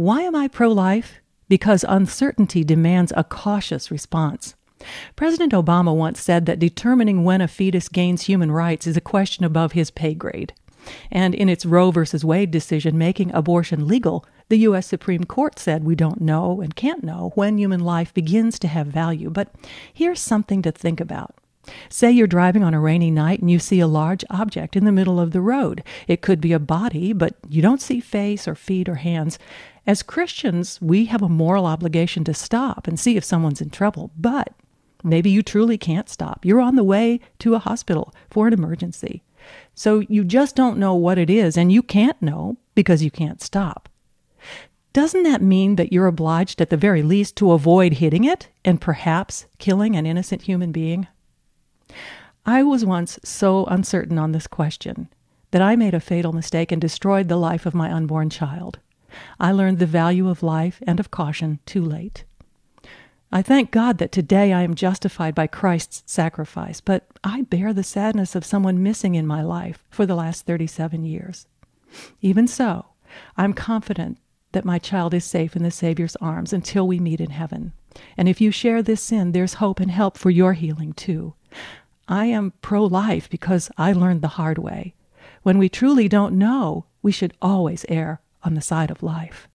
Why am I pro-life? Because uncertainty demands a cautious response. President Obama once said that determining when a fetus gains human rights is a question above his pay grade. And in its Roe v. Wade decision making abortion legal, the U.S. Supreme Court said we don't know and can't know when human life begins to have value. But here's something to think about. Say you're driving on a rainy night and you see a large object in the middle of the road. It could be a body, but you don't see face or feet or hands. As Christians, we have a moral obligation to stop and see if someone's in trouble. But maybe you truly can't stop. You're on the way to a hospital for an emergency. So you just don't know what it is, and you can't know because you can't stop. Doesn't that mean that you're obliged at the very least to avoid hitting it and perhaps killing an innocent human being? I was once so uncertain on this question that I made a fatal mistake and destroyed the life of my unborn child. I learned the value of life and of caution too late. I thank God that today I am justified by Christ's sacrifice, but I bear the sadness of someone missing in my life for the last 37 years. Even so, I'm confident that my child is safe in the Savior's arms until we meet in heaven. And if you share this sin, there's hope and help for your healing too. I am pro-life because I learned the hard way. When we truly don't know, we should always err on the side of life.